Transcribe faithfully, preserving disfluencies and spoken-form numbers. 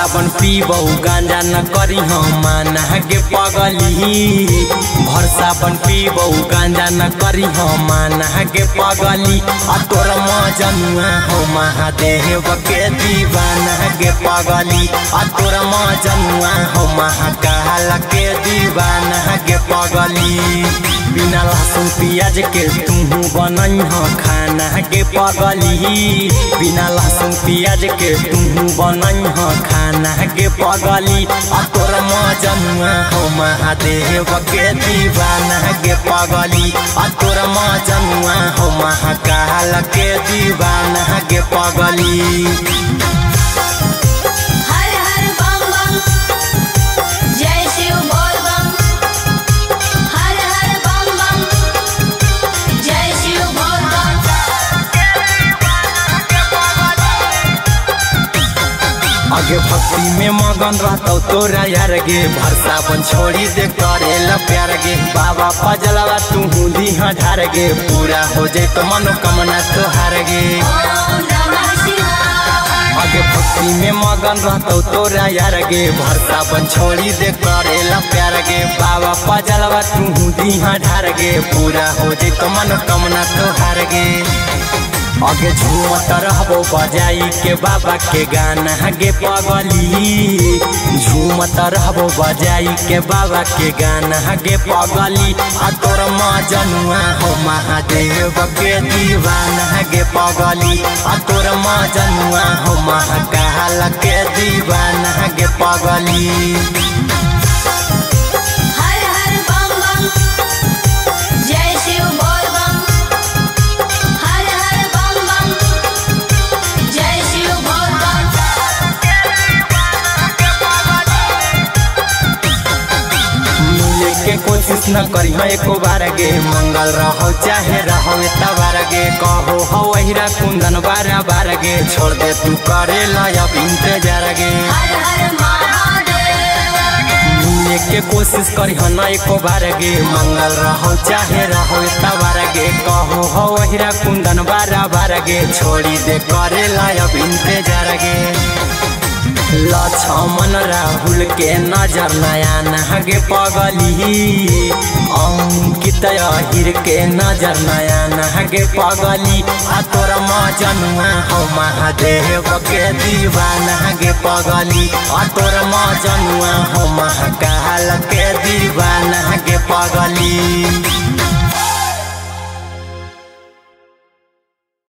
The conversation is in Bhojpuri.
सावन पीबौ गांजा न करी हम माना गे पगली। भर सावन पीबौ गांजा न करी हम माना गे पगली। आ तोर मजनुआ हो महादेव के दीवाना गे पगली। आ तोर मजनुआ हो महाकाल के दीवाना गे पगली। बिना लहसुन प्याज के तू बनई हो खाना गे पगली। बिना लहसुन प्याज के तू बनई हो खाना गे पगली। आ तोर मजनुआ हो महादेव के दीवाना गे पगली। आ तोर मजनुआ हो महाकाल के दीवाना गे पगली। हर हर बम बम जय शिव बोल बम। हर हर बम बम जय शिव बोल बम। आगे भक्ति में मगन रहतौ तोरा यार गे। भर सावन छोड़ी दे करेला प्यार गे। बाबा पजलवा तू दीहा ढार गे। पूरा हो जाए तो मनोकामना तोहार गे। ओम नमः शिवाय। आगे भक्ति में मगन रहतौ तोरा यार गे। भर सावन छोड़ी दे करेला प्यार गे। बाबा पजलवा तू दीहा ढार गे। पूरा हो जाए तो मनोकामना तोहार गे। आगे झूमत रहबो बजाई के बाबा के गाना गे पगली। झूमत रहबो बजाई के बाबा के गाना गे पगली। आ तोर मजनुआ हो महादेव के दीवाना गे पगली। आ तोर मजनुआ हो महाकाल के दीवाना गे पगली। हर हर बम बम जय शिव बोल बम। हर हर बम बम जय शिव बोल बम। मिले के कोशिश न करी हो एको बार गे। मंगल रहो चाहे रहो तबार गे। कहो हो वहीरा कुंदन बारा बार गे। छोड़ दे तू करे अब इंतजार गे। हर हर महादेव। मिले के कोशिश करी हो न एको बार गे। मंगल रहो चाहे रहो तबार गे। कहो हो वहीरा कुंदन बारा बार गे। छोड़ी दे करे अब इंतजार गे। लक्ष्मण राहुल के नजर नया नगे पगली। अंकित अहिर के नजर नया नगे पगली। आ तोर मजनुआ हो महादेव के दीवाना गे पगली। आ तोर मजनुआ हो महाकाल के दीवाना गे पगली।